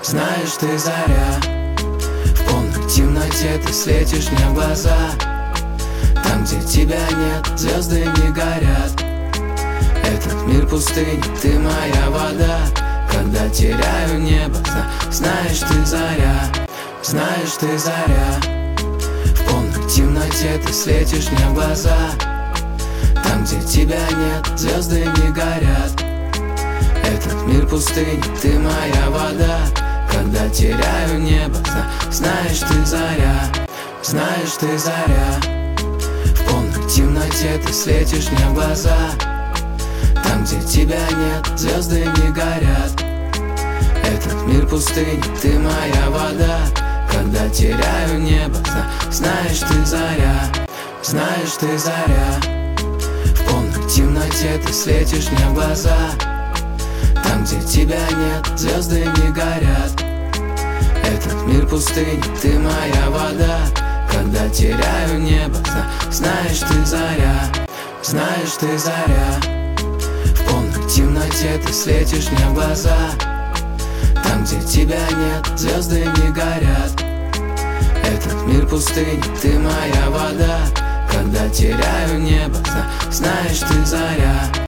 Знаешь, ты заря. В полной темноте ты светишь мне в глаза. Там, где тебя нет, звезды не горят. Этот мир пустыни, ты моя вода. Когда теряю небо, знаешь, ты заря. Знаешь, ты заря. В полной темноте ты светишь мне в глаза. Там, где тебя нет, звезды не горят. Этот мир пустыни, ты моя вода. Когда теряю небо, знаешь, ты заря. Знаешь, ты заря. В полной темноте ты светишь мне в глаза. Там, где тебя нет, звезды не горят. Этот мир пустыни, ты моя вода. Когда теряю небо, знаешь, ты заря. Знаешь, ты заря. В полной темноте ты светишь мне в глаза. Там, где тебя нет, звезды не горят. Этот мир пустыни, ты моя вода. Когда теряю небо, знаешь, ты заря. Знаешь, ты заря. В полной темноте ты светишь мне в глаза. Там, где тебя нет, звезды не горят. Этот мир пустыни, ты моя вода. Когда теряю небо, знаешь, ты заря.